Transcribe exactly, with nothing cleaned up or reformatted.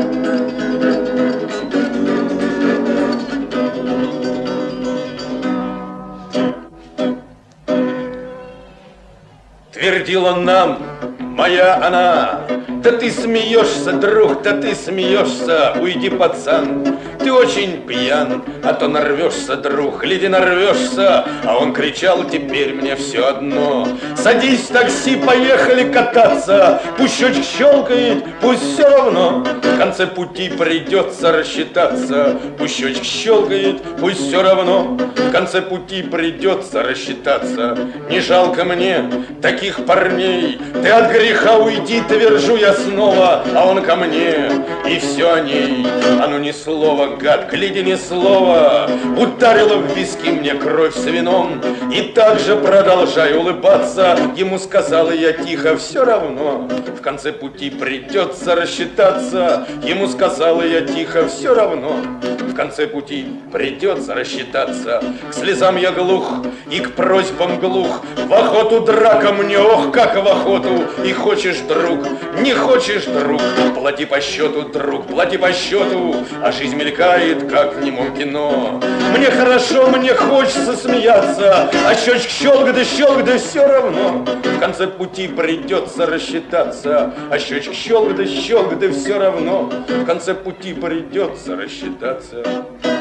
Твердила нам моя она: да ты смеешься, друг, да ты смеешься, уйди, пацан, ты очень пьян, а то нарвешься, друг, гляди, нарвешься. А он кричал: теперь мне все одно, садись в такси, поехали кататься, пусть счетчик щелкает, пусть все равно, в конце пути придется рассчитаться, пусть счетчик щелкает, пусть все равно, в конце пути придется рассчитаться. Не жалко мне таких парней, ты от греха уйди, твержу я снова, а он ко мне, и все о ней. А ну ни слова, гад, гляди, ни слова. Ударила в виски мне кровь с вином, и так же продолжаю улыбаться. Ему сказала я тихо: все равно, в конце пути придется рассчитаться. Ему сказала я тихо: все равно, в конце пути придется рассчитаться. К слезам я глух и к просьбам глух, в охоту драка мне, ох, как в охоту. И хочешь, друг, не хочешь, друг, плати по счету, друг, плати по счету. А жизнь мелькает, как в немом кино. Мне хорошо, мне хочется смеяться, а счетчик щелк да щелк, да все равно, в конце пути придется рассчитаться. А счетчик щелк да щелк, да все равно, в конце пути придется рассчитаться.